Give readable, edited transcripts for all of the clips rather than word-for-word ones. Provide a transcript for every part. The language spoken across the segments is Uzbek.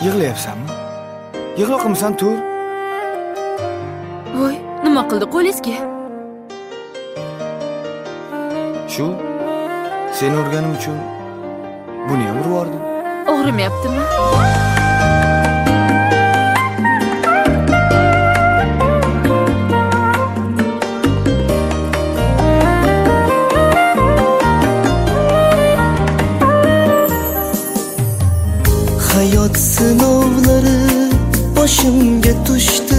Yig'layapsanmi? Yig'loqimsan, tur. Voy, nima qildi qo'lingizga? Shu seni urganim uchun buni ham urib yubordim. Og'rimayaptimi? Hayot sinovlari boshimga tushdi.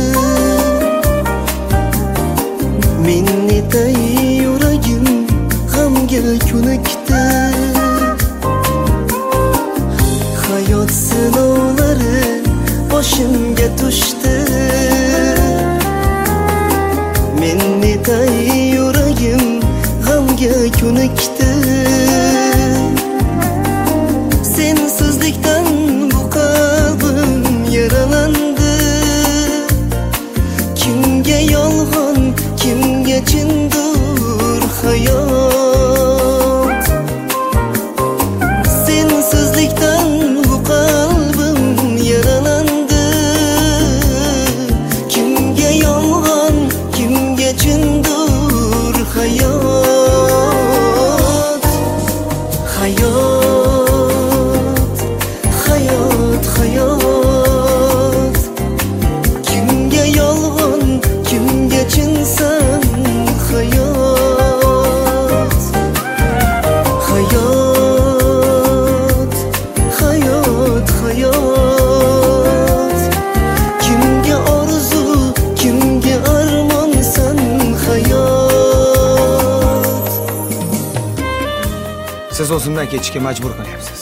Minnetay yuragim g'amga ko'nikdi. Hayot sinovlari boshimga tushdi. Minnetay yuragim g'amga ko'nikdi. Sensizlikdan bu qalbim yaralandi. Kimga yolg'on, kimga chindur hayot. Sensizlikdan bu qalbim yaralandi. Kimga yolg'on, kimga chindur hayot. Hayot, hayot, hayot. Kimga yolg'on, kimga chinsan hayot. Hayot, hayot, hayot. Kimga orzu, kimga armonsan hayot. Siz o'zimdan ketishga majbur qilyapsiz.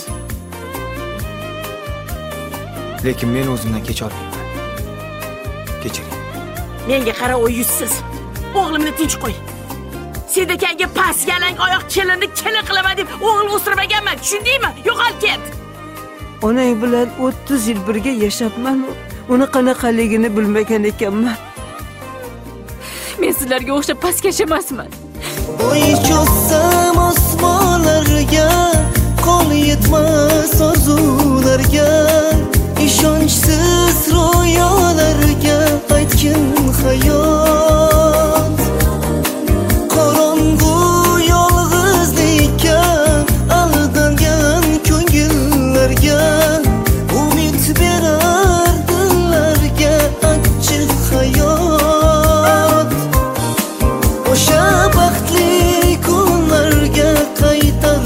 Lekin men o'zimdan kecha olmayman. Kechiring. Menga qara, o yuzsiz. O'g'limni tinch qo'y. Sedakanga pas yalang oyoq kelinni kelin qilaman deb o'g'il o'stirmaganman, tushundingmi? Yo'qol ket. Onang bilan 30 yil birga yashabman. Uni qanaqaligini bilmagan ekanman. Men sizlarga o'xshab pastkash emasman. Bo'y cho'zsam osmonlarga, qo'l yetmas orzularga, ishonchsiz ro'yolarga aytgin hayot. Qorong'u yolg'izlikka aldangan ko'ngillarga umid berar dillarga achchiq hayot. O'sha baxtli kunlarga qaytar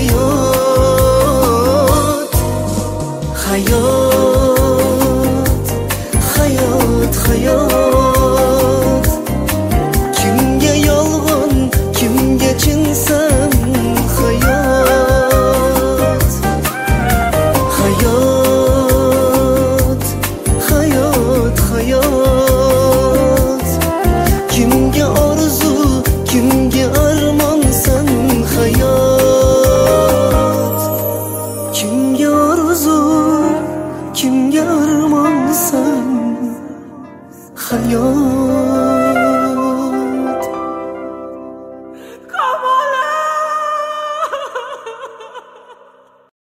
hayot. Hayot, hayot, hayot. Kimga yolg'on, kimga chinsan hayot. Hayot, hayot, hayot. Kimga orzu, kimga armonsan hayot. Kimga orzu, kimga armonsan hayot.